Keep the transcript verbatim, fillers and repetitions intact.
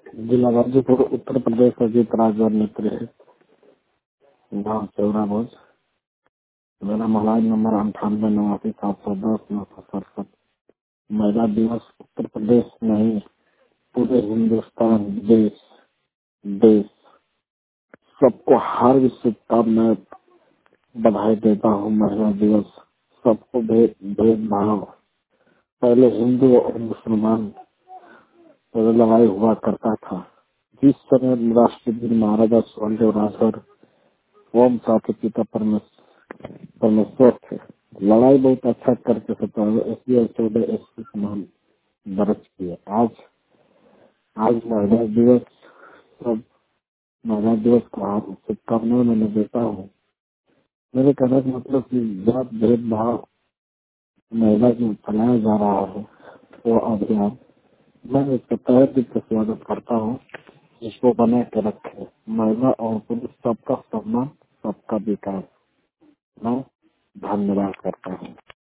जिला गाजीपुर उत्तर प्रदेश अजीत राजभर मित्र है। गाँव चौरा भोज। मेरा मोबाइल नंबर अंठानवे नवासी सात सौ दस नौ सौ सड़सठ। महिला दिवस उत्तर प्रदेश नहीं पूरे हिंदुस्तान देश देश सबको हार्दिक शुभकामनाएं बधाई देता हूँ। महिला दिवस सबको भेद भेदभाव पहले हिंदू और मुसलमान पर लड़ाई हुआ करता था। जिस समय राष्ट्रपति महाराजा सुहेलदेव राजभर ओम साथी पिता परमेश्वर परमेश्वर थे। लड़ाई बहुत अच्छा करके सत्रह एसपी और चौदह एसपी समान दर्ज किए। आज आज महिला दिवस सब महिला दिवस को आप शुभकामनाएं मैंने देता हूँ। मेरे कहने का मतलब कि जात भेदभाव महिला में फैलाया जा रहा है वो अभियान मैं इसका तहे दिल से स्वागत करता हूँ। इसको बना के रखे। महिला और पुरुष सबका सम्मान सबका विकास मैं धन्यवाद करता हूँ।